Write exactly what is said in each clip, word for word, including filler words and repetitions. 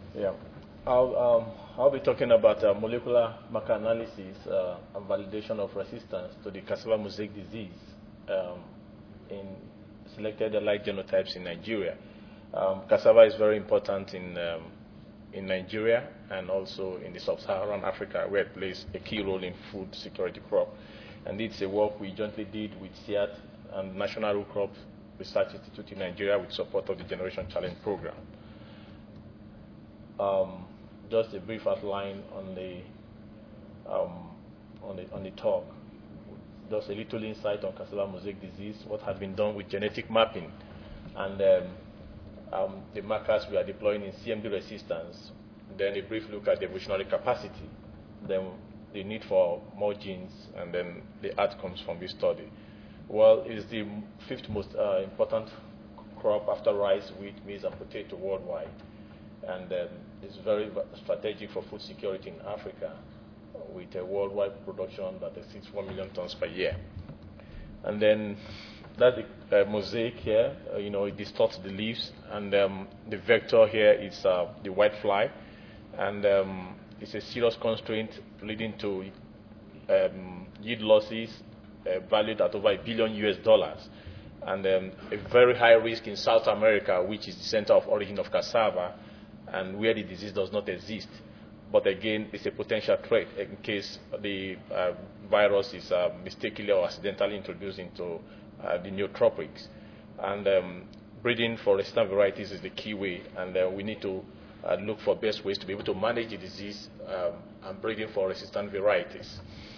Yeah. I'll, um, I'll be talking about uh, molecular marker analysis uh, and validation of resistance to the cassava mosaic disease um, in selected alike genotypes in Nigeria. Um, cassava is very important in, um, in Nigeria and also in the sub-Saharan Africa, where it plays a key role in food security crop. And it's a work we jointly did with C I A T and National Root Crop Research Institute in Nigeria with support of the Generation Challenge program. Um, just a brief outline on the, um, on the, on the talk. Just a little insight on cassava mosaic disease, what has been done with genetic mapping, and um, um, the markers we are deploying in C M D resistance. Then a brief look at the evolutionary capacity, then the need for more genes, and then the outcomes from this study. Well, it's the fifth most uh, important crop after rice, wheat, maize, and potato worldwide. And um, it's very strategic for food security in Africa, with a worldwide production that exceeds one million tons per year. And then that's the uh, mosaic here. Uh, you know, it distorts the leaves, and um, the vector here is uh, the white fly, and um, it's a serious constraint leading to um, yield losses uh, valued at over a billion U S dollars, and um, a very high risk in South America, which is the center of origin of cassava, and where the disease does not exist. But again, it's a potential threat in case the uh, virus is uh, mistakenly or accidentally introduced into uh, the neotropics. And um, breeding for resistant varieties is the key way, and uh, we need to uh, look for best ways to be able to manage the disease um, and breeding for resistant varieties.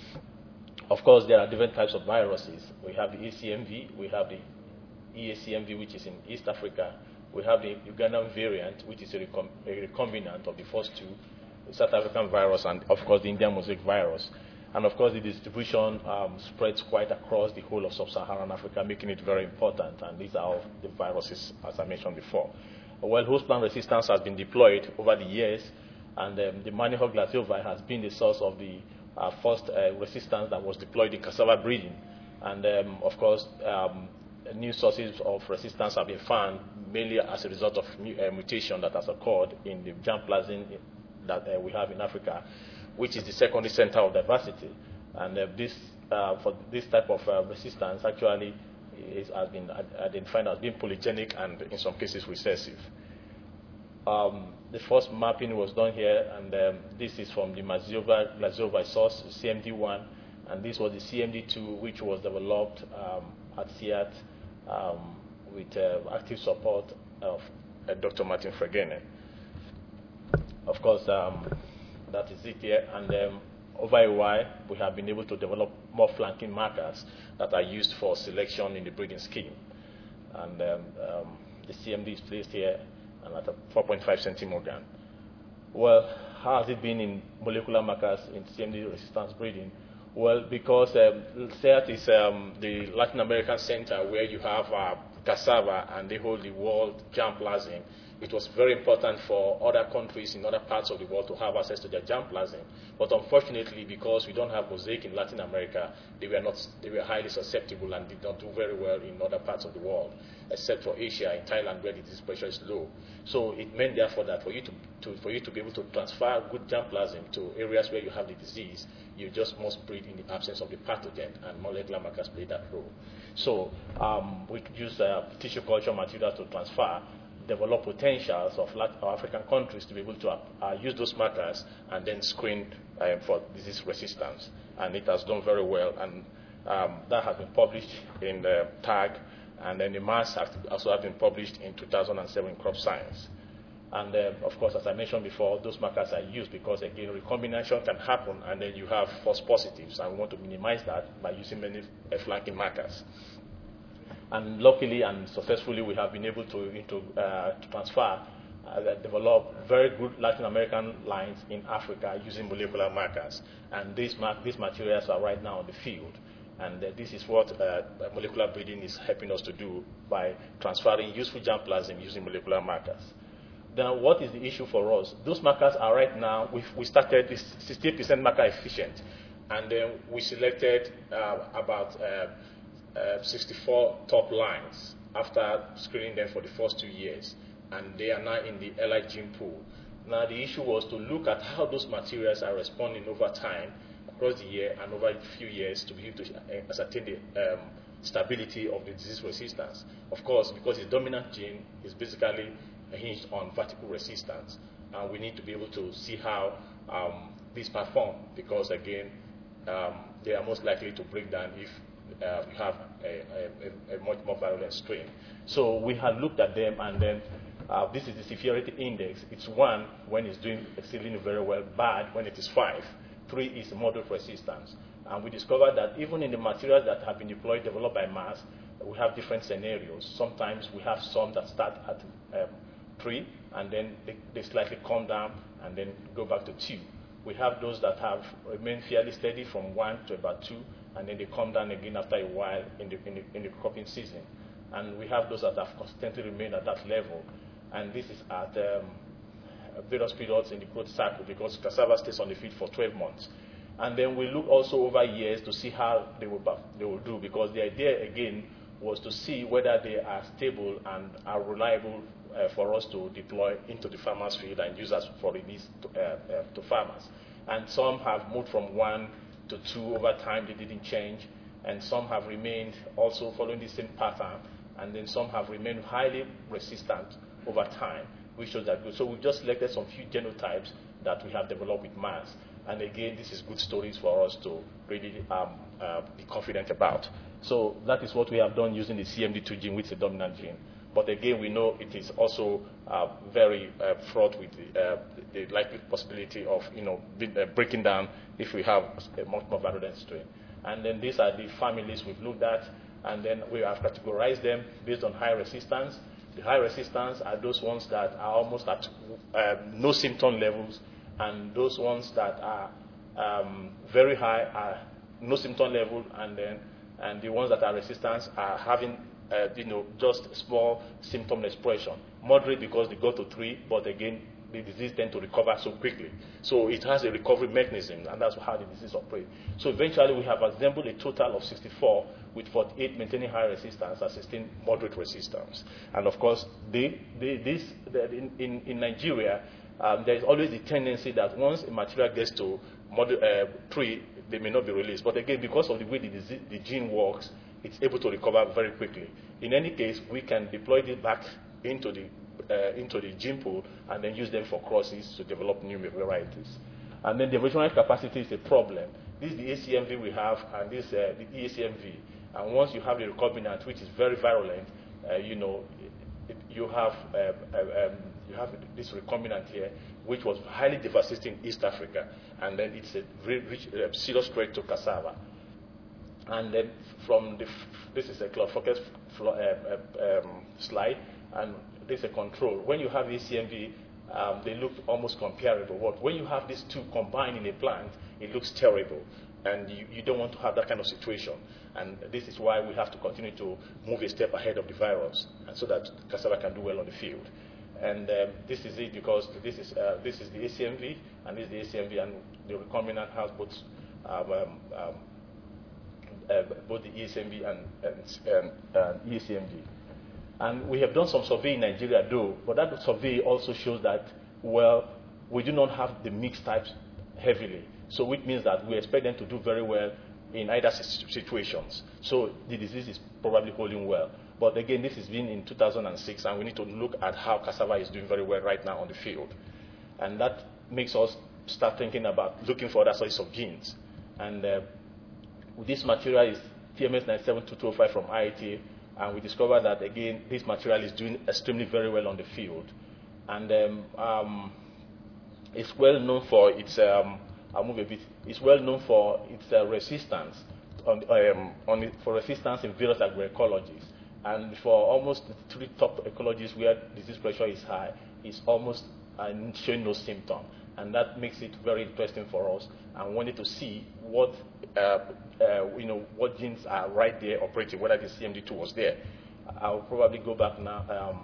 Of course, there are different types of viruses. We have the A C M V, we have the E A C M V, which is in East Africa. We have the Ugandan variant, which is a, recom a recombinant of the first two, the South African virus, and of course the Indian mosaic virus. And of course the distribution um, spreads quite across the whole of sub-Saharan Africa, making it very important. And these are all the viruses, as I mentioned before. Well, host plant resistance has been deployed over the years, and um, the Manihawk glaciovine has been the source of the uh, first uh, resistance that was deployed in cassava breeding. And um, of course, um, new sources of resistance have been found mainly as a result of uh, mutation that has occurred in the germplasm that uh, we have in Africa, which is the secondary center of diversity. And uh, this, uh, for this type of uh, resistance actually is, has been identified as being polygenic and in some cases recessive. Um, the first mapping was done here, and um, this is from the Maziova glaciovine source, C M D one, and this was the C M D two, which was developed um, at C I A T um, with uh, active support of uh, Doctor Martin Fregene. Of course, um, that is it here, and um, over a while, we have been able to develop more flanking markers that are used for selection in the breeding scheme. And um, um, the C M D is placed here and at a four point five centimorgan. Well, how has it been in molecular markers in C M D resistance breeding? Well, because um, C I A T is um, the Latin American center where you have uh, cassava and they hold the world germplasm. It was very important for other countries in other parts of the world to have access to their germplasm. But unfortunately, because we don't have mosaic in Latin America, they were not they were highly susceptible and did not do very well in other parts of the world, except for Asia, in Thailand, where the disease pressure is low. So it meant therefore that for you to, to for you to be able to transfer good germplasm to areas where you have the disease, you just must breed in the absence of the pathogen, and molecular markers play that role. So um, we could use uh, tissue culture material to transfer, develop potentials of Latin African countries to be able to uh, use those markers and then screen uh, for disease resistance. And it has done very well, and um, that has been published in the TAG, and then the mass has also have been published in two thousand seven Crop Science. And uh, of course, as I mentioned before, those markers are used because, again, recombination can happen, and then you have false positives, and we want to minimize that by using many uh, flanking markers. And luckily and successfully, we have been able to, into, uh, to transfer, uh, develop very good Latin American lines in Africa using molecular markers. And these, mar these materials are right now in the field. And uh, this is what uh, molecular breeding is helping us to do by transferring useful germplasm using molecular markers. Then what is the issue for us? Those markers are right now, we've, we started this sixty percent marker efficient. And then we selected uh, about uh, Uh, sixty-four top lines after screening them for the first two years, and they are now in the L I gene pool. Now the issue was to look at how those materials are responding over time, across the year and over a few years, to be able to ascertain the um, stability of the disease resistance. Of course, because the dominant gene is basically hinged on vertical resistance, and we need to be able to see how um, these perform, because again, um, they are most likely to break down if uh, we have a, a, a much more virulent strain. So we had looked at them, and then uh, this is the severity index. It's one when it's doing exceedingly very well, bad when it is five. Three is moderate resistance. And we discovered that even in the materials that have been deployed, developed by Mars, we have different scenarios. Sometimes we have some that start at um, three, and then they, they slightly come down and then go back to two. We have those that have remained fairly steady from one to about two, and then they come down again after a while in the, in the, in the cropping season. And we have those that have constantly remained at that level. And this is at um, various periods in the growth cycle, because cassava stays on the field for twelve months. And then we look also over years to see how they will, they will do, because the idea, again, was to see whether they are stable and are reliable uh, for us to deploy into the farmer's field and use as for release to, uh, uh, to farmers. And some have moved from one to two over time, they didn't change, and some have remained also following the same pattern, and then some have remained highly resistant over time, which shows that good. So we've just selected some few genotypes that we have developed with Mars. And again, this is good stories for us to really um, uh, be confident about. So that is what we have done using the C M D two gene, which is a dominant gene. But again, we know it is also uh, very uh, fraught with the, uh, the likely possibility of, you know, be, uh, breaking down if we have a much more virulent strain. And then these are the families we've looked at, and then we have categorized them based on high resistance. The high resistance are those ones that are almost at uh, no symptom levels, and those ones that are um, very high are no symptom level, and then and the ones that are resistant are having uh, you know, just small symptom expression. Moderate because they go to three, but again the disease tends to recover so quickly. So it has a recovery mechanism, and that's how the disease operates. So eventually we have assembled a total of sixty-four, with forty-eight maintaining high resistance and sixteen moderate resistance. And of course, they, they, this, in, in, in Nigeria, um, there is always the tendency that once a material gets to moder- uh, three, they may not be released. But again, because of the way the, disease, the gene works, it's able to recover very quickly. In any case, we can deploy this back into the Uh, into the gene pool and then use them for crosses to develop new varieties. And then the original capacity is a problem. This is the A C M V we have, and this uh, the E A C M V. And once you have the recombinant, which is very virulent, uh, you know, it, you have uh, uh, um, you have this recombinant here, which was highly devastating in East Africa, and then it's a very rich, uh, serious threat to cassava. And then from the this is a Cloudfocus uh, uh, um, slide, and this is a control. When you have A C M V, um, they look almost comparable. What when you have these two combined in a plant, it looks terrible, and you, you don't want to have that kind of situation. And this is why we have to continue to move a step ahead of the virus, and so that cassava can do well on the field. And um, this is it, because this is uh, this is the A C M V, and this is the A C M V, and the recombinant has both um, um, uh, both the E S M V and, and, and E A C M V. And we have done some survey in Nigeria, though, but that survey also shows that, well, we do not have the mixed types heavily. So which means that we expect them to do very well in either situations. So the disease is probably holding well. But again, this has been in two thousand six, and we need to look at how cassava is doing very well right now on the field. And that makes us start thinking about looking for other sources of genes. And uh, this material is T M S nine seven two two oh five from I I T, and we discovered that, again, this material is doing extremely very well on the field. And um, um, it's well known for its, um, I'll move a bit, it's well known for its uh, resistance, on, um, on it, for resistance in various agroecologies. And for almost the three top ecologies where disease pressure is high, it's almost uh, showing no symptom. And that makes it very interesting for us, and wanted to see what uh, uh, you know what genes are right there operating, whether the C M D two was there. I'll probably go back now. Um,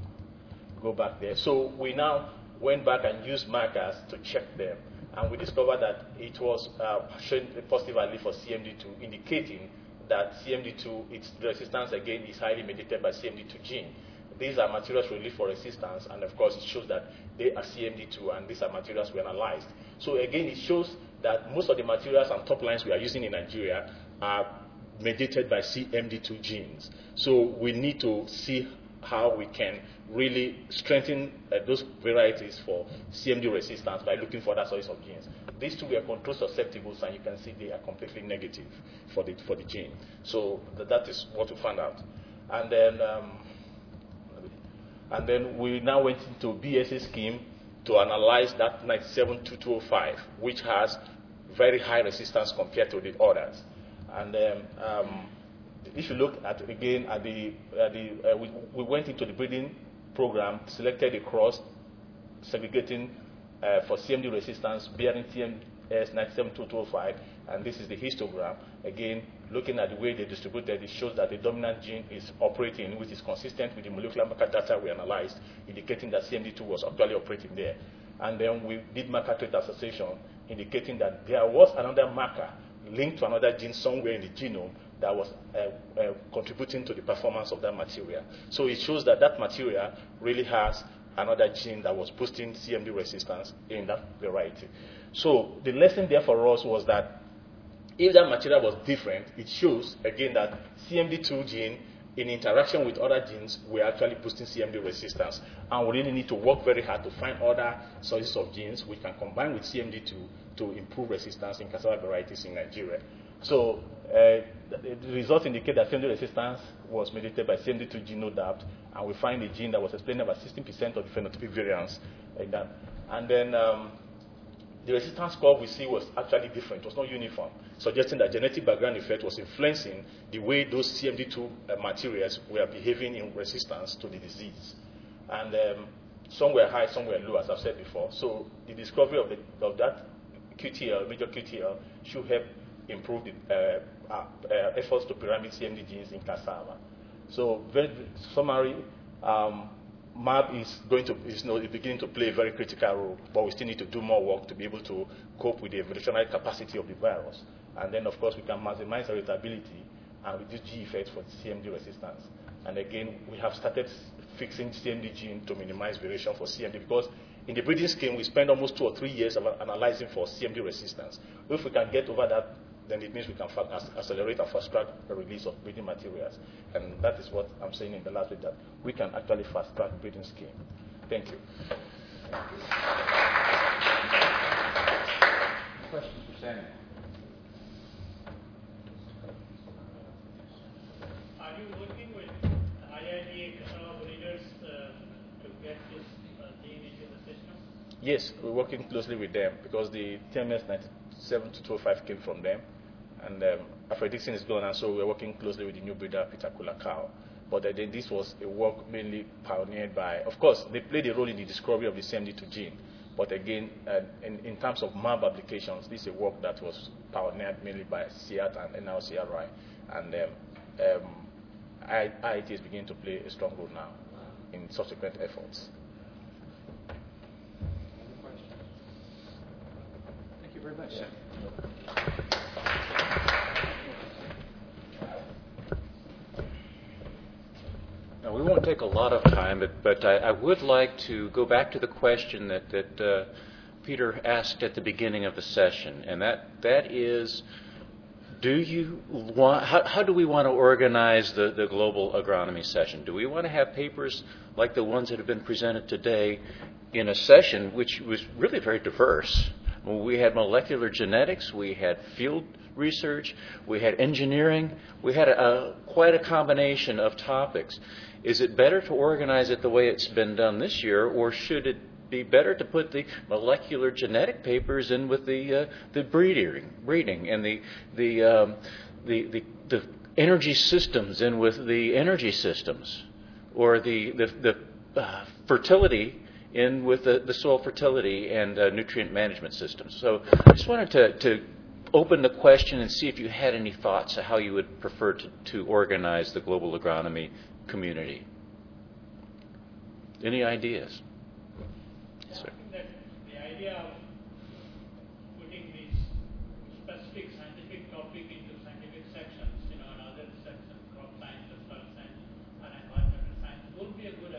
go back there. So we now went back and used markers to check them, and we discovered that it was uh, showing positively for C M D two, indicating that C M D two, its resistance again is highly mediated by C M D two gene. these are materials released for resistance, and of course it shows that they are C M D two, and these are materials we analyzed. So again, it shows that most of the materials and top lines we are using in Nigeria are mediated by C M D two genes. So we need to see how we can really strengthen uh, those varieties for C M D resistance by looking for other sources of genes. These two were control susceptibles, and you can see they are completely negative for the for the gene. So th that is what we found out. And then, um, and then we now went into B S A scheme to analyze that ninety-seven two two oh five, which has very high resistance compared to the others. And then, um, if you look at again at the, at the uh, we, we went into the breeding program, selected a cross, segregating uh, for C M D resistance, bearing T M S ninety-seven two two oh five, and this is the histogram. Again, looking at the way they distributed, it shows that the dominant gene is operating, which is consistent with the molecular marker data we analyzed, indicating that C M D two was actually operating there. And then we did marker trait association, indicating that there was another marker linked to another gene somewhere in the genome that was uh, uh, contributing to the performance of that material. So it shows that that material really has another gene that was boosting C M D resistance in that variety. So the lesson there for us was that if that material was different, it shows, again, that C M D two gene in interaction with other genes, we're actually boosting C M D resistance. And we really need to work very hard to find other sources of genes which can combine with C M D two to improve resistance in cassava varieties in Nigeria. So uh, the, the results indicate that C M D resistance was mediated by C M D two gene, no doubt, and we find a gene that was explaining about sixteen percent of the phenotypic variance like that. And then um, the resistance curve we see was actually different. It was not uniform, suggesting that genetic background effect was influencing the way those C M D two uh, materials were behaving in resistance to the disease. And um, some were high, some were low, as I've said before. So the discovery of, the, of that Q T L, major Q T L, should help improve the uh, uh, uh, efforts to pyramid C M D genes in cassava. So, very summary, um, M A B is going to is, you know, beginning to play a very critical role, but we still need to do more work to be able to cope with the evolutionary capacity of the virus. And then, of course, we can maximize heritability and reduce G effects for C M D resistance. And again, we have started fixing C M D gene to minimize variation for C M D, because in the breeding scheme, we spend almost two or three years of analyzing for C M D resistance. If we can get over that, then it means we can accelerate and fast track the release of breeding materials. And that is what I'm saying in the last bit, that we can actually fast track the breeding scheme. Thank you. Questions for Samuel? Are you working with I I D cassava breeders uh, to get this uh, gene into the system? Yes, we're working closely with them because the T M S ninety-seven two two oh five came from them. And um, Afredixin is gone, and so we're working closely with the new breeder, Peter Kulakau. But uh, then this was a work mainly pioneered by, of course, they played a role in the discovery of the C M D two gene. But again, uh, in, in terms of M A B applications, this is a work that was pioneered mainly by C I A T and N L C R I. And um, um, I I T is beginning to play a strong role now in subsequent efforts. Any questions? Thank you very much. Yeah. Now, we won't take a lot of time, but, but I, I would like to go back to the question that, that uh, Peter asked at the beginning of the session, and that, that is, do you want, how, how do we want to organize the, the global agronomy session? Do we want to have papers like the ones that have been presented today in a session which was really very diverse? We had molecular genetics, we had field research, we had engineering, we had a, a, quite a combination of topics. Is it better to organize it the way it's been done this year, or should it be better to put the molecular genetic papers in with the uh, the breeding, breeding, and the the, um, the the the energy systems in with the energy systems, or the the, the uh, fertility in with the, the soil fertility and uh, nutrient management systems? So I just wanted to, to open the question and see if you had any thoughts of how you would prefer to, to organize the global agronomy community. Any ideas? Yeah, I think that the idea of putting these specific scientific topic into scientific sections, you know, and other sections, crop science, soil science, and environmental science, would be a good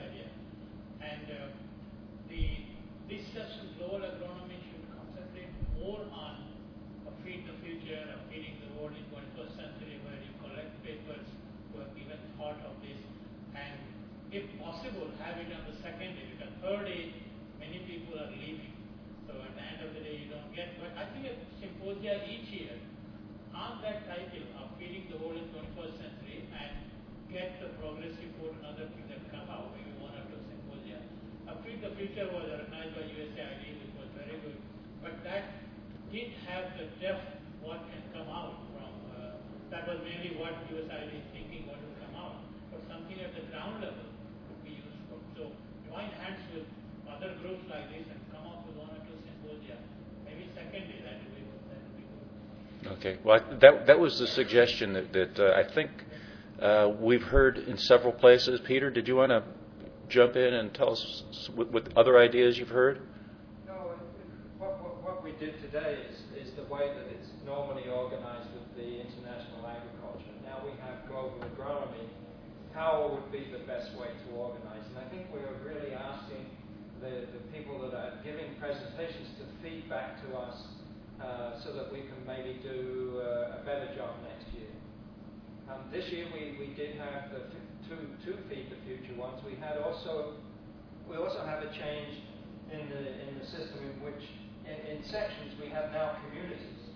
possible, have it on the second day, because third day, many people are leaving. So at the end of the day, you don't get. But I think a symposia each year on that title of Feeding the World in twenty-first Century, and get the progress report and other things that come out, maybe one or two symposia. Uh, Feed the Future was recognized by U S A I D, which was very good. But that didn't have the depth what can come out from. Uh, that was mainly what U S A I D is thinking what will come out. But something at the ground level would be useful. So join hands with other groups like this and come up with one or two symposia. Maybe second day, that would be, that would be good. Okay. Well, that that was the suggestion that, that uh, I think uh, we've heard in several places. Peter, did you want to jump in and tell us what, what other ideas you've heard? No, what, what, what we did today is, is the way that it's normally organized with the international agriculture. Now we have global agronomy. How would be the best way to organize? And I think we are really asking the, the people that are giving presentations to feed back to us uh, so that we can maybe do uh, a better job next year. Um, this year we, we did have the f- two, two Feed the Future ones. We had also we also have a change in the in the system in which in, in sections we have now communities.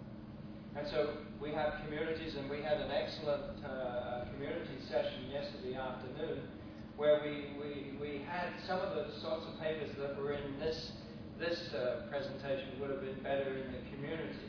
And so we have communities, and we had an excellent uh, community session yesterday afternoon where we, we, we had some of the sorts of papers that were in this this uh, presentation would have been better in the community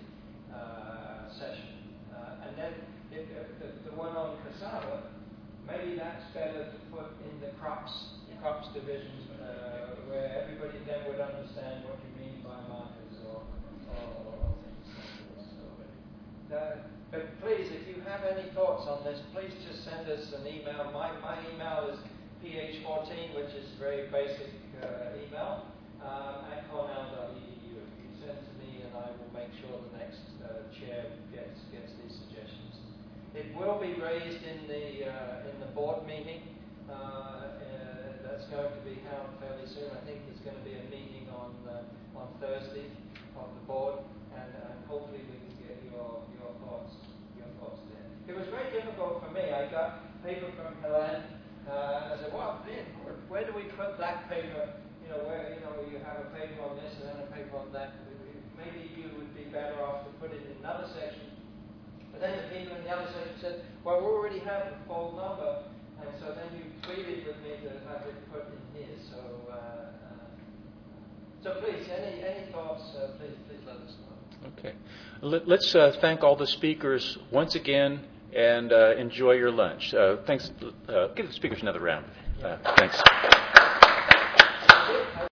uh, session. Uh, and then if, if the, the one on cassava, maybe that's better to put in the crops crops division uh, where everybody then would understand what you mean by markers or, or, or things like this. So, uh, but please, if you have any thoughts on this, please just send us an email. My, my email is p h fourteen, which is very basic uh, email, um, at cornell dot e d u. You send to me, and I will make sure the next uh, chair gets gets these suggestions. It will be raised in the uh, in the board meeting. Uh, uh, that's going to be held fairly soon. I think there's going to be a meeting on uh, on Thursday of the board, and, and hopefully we can get your your thoughts your thoughts there. It was very difficult for me. I got paper from Helen. Uh, I said, "Well, then, where, where do we put that paper? You know, where you know you have a paper on this and then a paper on that. Maybe you would be better off to put it in another section." But then the people in the other section said, "Well, we already have the full number." And so then you pleaded with me to have it put in here. So, uh, uh, so please, any any thoughts? Uh, please, please let us know. Okay. Let, let's uh, thank all the speakers once again, and uh, enjoy your lunch. Uh, thanks. Uh, give the speakers another round. Uh, thanks.